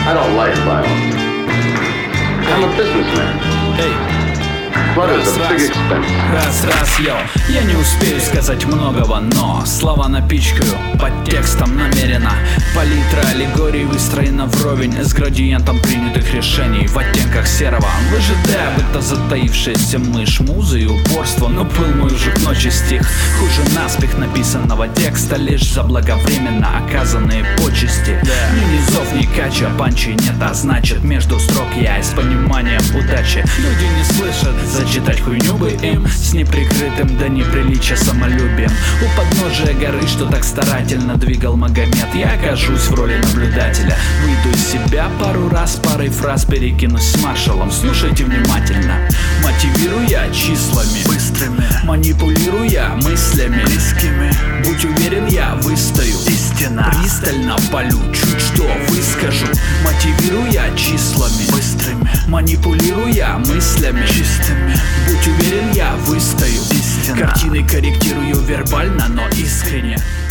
I don't like violence. I'm a businessman. Clutter's a big expense. Раз, йоу. Я не успею сказать многого, но слова напичкаю под текстом намеренно. Палитра аллегорий выстроена вровень с градиентом принятых решений в оттенках серого, выжидая будто затаившаяся мышь, музы и упорство. Но пыл мой уже к ночи стих. Хуже наспех написанного текста, лишь заблаговременно оказанные почести. Ни низов, ни кача, панчи нет, а значит между строк я и с пониманием удачи. Люди не слышат, зачитать хуйню бы им с неприкрытым до неприличия самолюбием. У подножия горы, что так старательно двигал Магомед, я окажусь в роли наблюдателя. Выйду из себя пару раз, парой фраз перекинусь с маршалом. Слушайте внимательно. Мотивируя числами быстрыми, манипулируя мыслями близкими, будь уверен, я выстою. Истина. Пристально полю, чуть что выскажу. Мотивируя числами быстрыми, манипулируя мыслями чистыми, будь уверен, я выстою. Истина. Картины корректирую вербально, но искренне.